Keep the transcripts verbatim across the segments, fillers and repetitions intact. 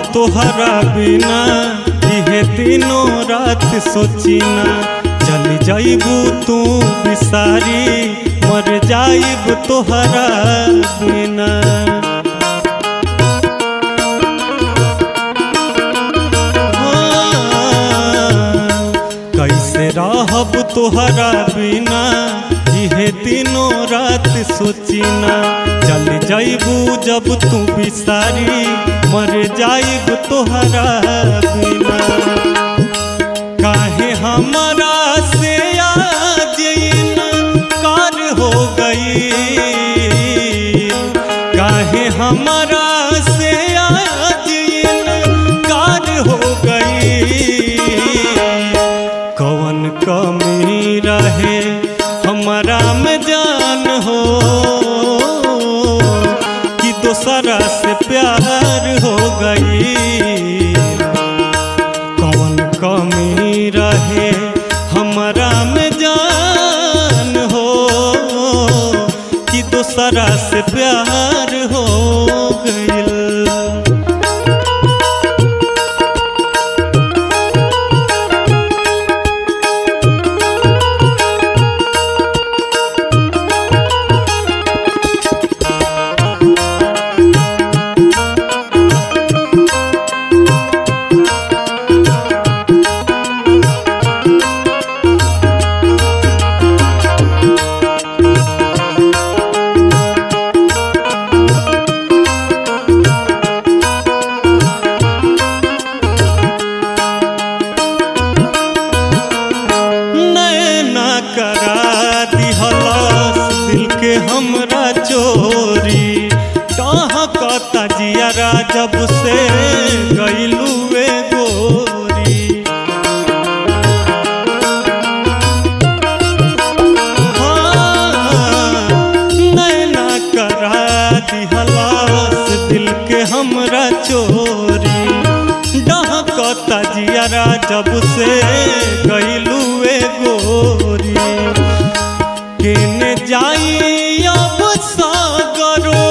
तोहरा बिना इहे दिनों रात सोचिना। चली जाइबू तू बिसारी मर जाइब तोहरा बिना। कैसे रहब तोहरा बिना इहे दिनों रात सोचिना। चल जाइबू जब तू बिसारी मर जाइब तोहरा बिना। काहे हमरा से आज इनकार हो गई, काहे हमरा से आज इनकार हो गई। कौन कमी रहे हमारा में जान हो कि दूसरा से प्यार हो गई। कौन कमी रहे हमारा में जान हो कि दूसरा से प्यार हो गई। हमरा चोरी डहकता जियारा जब से गइलुए गोरी। हाँ, नैना करा दिहलास दिल के हमरा चोरी डहकता जियारा जब से गइलुए गोरी। केने जाई अब सागरो,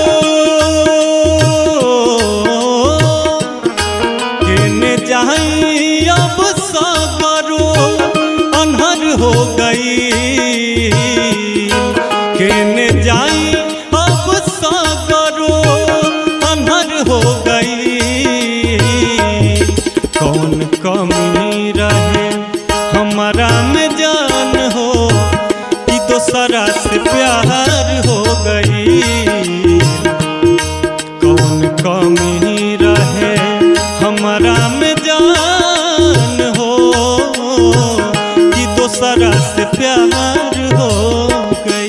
केने जाई अब सागरो अन्हर हो गई। केने जाई अब सागरो अन्हर हो गई। कौन कमी रहे हमारा में जान हो दूसरा से प्यार हो गई। कौन कमी रहे हमारा में जान हो कि दूसरा से प्यार हो गई।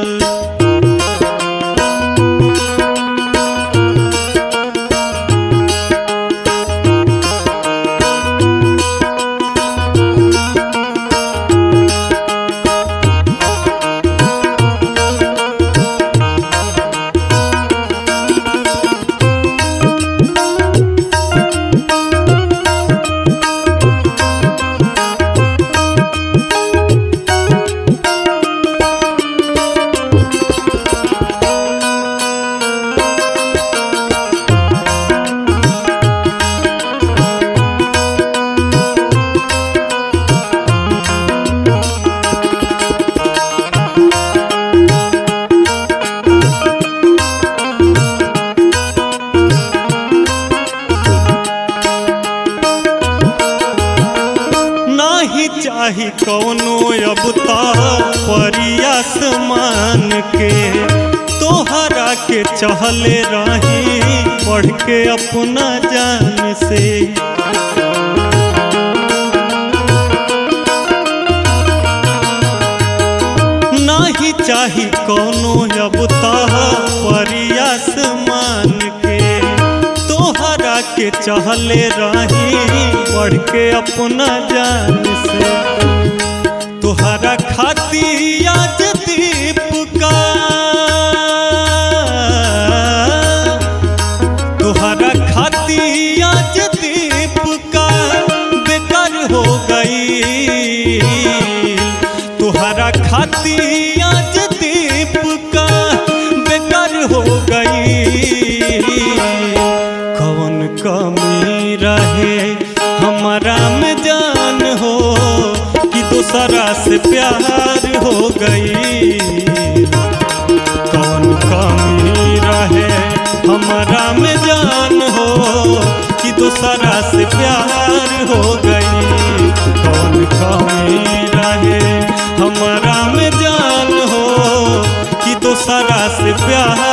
चाही कौनो अब ता परी आसमान के तोहरा के चहले रही बढ़ के अपना जान से। नाही चाही कौनो अब ता परी आसमान के तोहरा के चहले रही बढ़ के अपना जान से। तोहरा खाती आज दीप का, तोहरा खाती आज दीप का बेकार हो गई। तोहरा खाती आज दीप का बेकार हो गई। कौन कमी से प्यार हो गई। कौन कमी रहे हमारा में जान हो कि दूसरा से प्यार हो गई। कौन कमी रहे हमारा में जान हो कि दूसरा से प्यार